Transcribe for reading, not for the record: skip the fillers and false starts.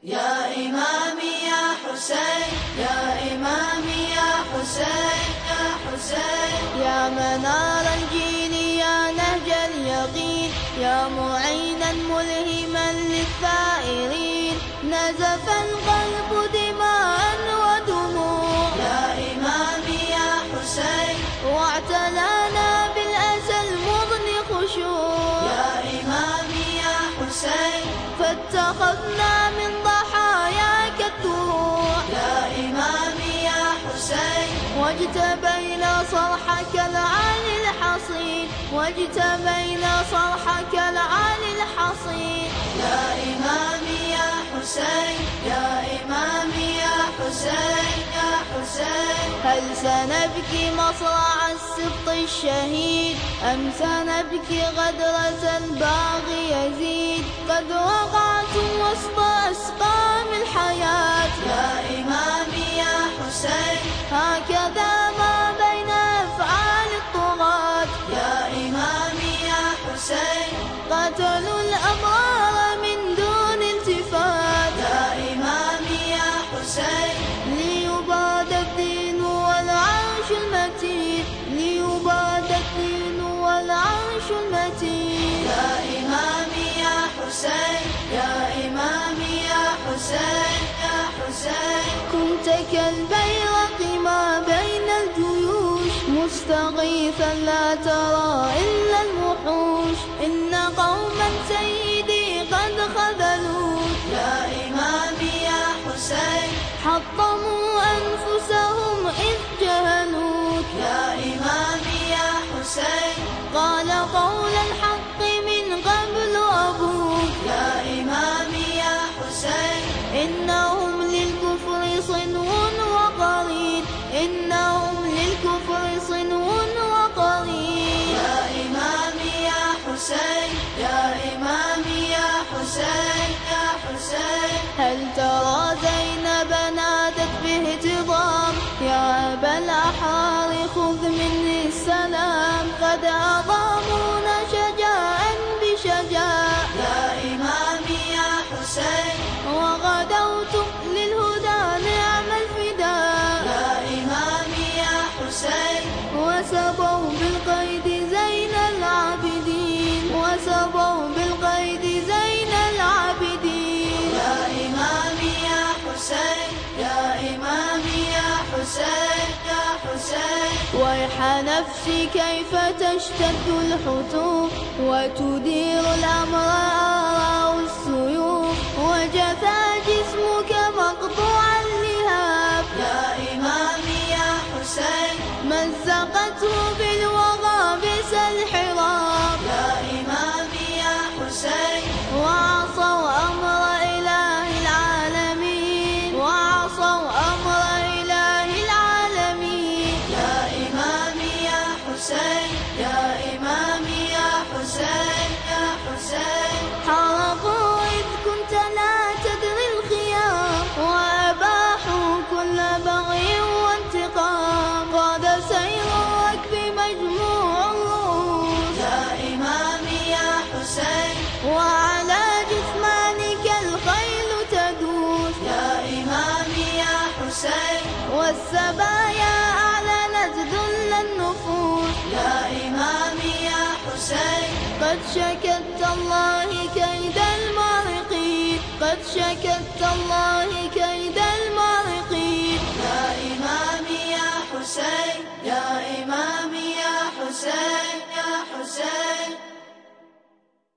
يا إمامي يا حسين، يا إمامي يا حسين، يا حسين. يا منار الجيل يا نهج اليقين، يا معينا ملهما للثائرين، نزف القلب دماء ودموع. يا إمامي يا حسين، واعتلانا بالأسى المضن خشوع. يا إمامي يا حسين، فاتخذنا من ضحاياك الدروع. يا إمامي يا حسين، واجتبينا صرحك العالي الحصين، واجتبينا صرحك العالي الحصين. يا إمامي يا حسين، يا إمامي يا حسين، يا حسين. هل سنبكي مصرع السبط الشهيد، أم سنبكي غدرة الباغي يزيد؟ قد وقعتم وسط أسقام الحياة. يا إمامي يا حسين، هكذا ما بين أفعال الطغاة. يا إمامي يا حسين، قتلوا الأبرار من دون التفات. يا إمامي يا حسين، ليباد الدين والعرش المتين، ليباد الدين والعرش المتين. يا إمامي يا حسين، يا إمامي يا حسين، يا حسين. كنت كالبيرق ما بين الجيوش، مستغيثا لا ترى إلا الوحوش. إن قوما سيدي قد خذلوك. يا إمامي يا حسين، حطموا أنفسهم إذ جهلوك. يا إمامي يا حسين، قال قول الحق من قبل أبوك. يا إمامي يا حسين، إنهم للكفر صنو وقرين، إنهم للكفر صنو وقرين. يا إمامي يا حسين، يا إمامي يا حسين، يا حسين. هل ترى زينب نادت باهتضام، يا أبا الأحرار خذ مني السلام؟ قد أضامونا شجاعا بشجاع. يا إمامي يا حسين، وغدوت للهدى نعم الفداء. يا إمامي يا حسين، وسبوا بالقيد زين العابدين، وسبوا بالقيد زين العابدين. يا إمامي يا حسين، يا إمامي يا حسين، يا حسين. ويح نفسي كيف تشتد الحتوب، وتدير الأمر آراء السيوف، وجثى جسمك مقطوع اللهاب. يا إمامي يا حسين، مزقته بالوغى بس الحراب. يا إمامي يا حسين، وعصوا أمر إله العالمين، وعصوا أمر إله العالمين. يا إمامي يا حسين، يا إمامي يا حسين، يا حسين. حرقوا إذ كنت لا تدري الخيام، وأباحوا كل بغي وانتقام. قاد سير الركب مجموع الرؤوس. يا إمامي يا حسين، وعلى جثمانك الخيل تدوس. يا إمامي يا حسين، والسبايا أعلنت ذل النفوس. يا إمامي يا حسين، قد شكت الله كيد المارقين، قد شكت الله كيد المارقين. يا إمامي يا حسين، يا إمامي يا حسين، يا حسين.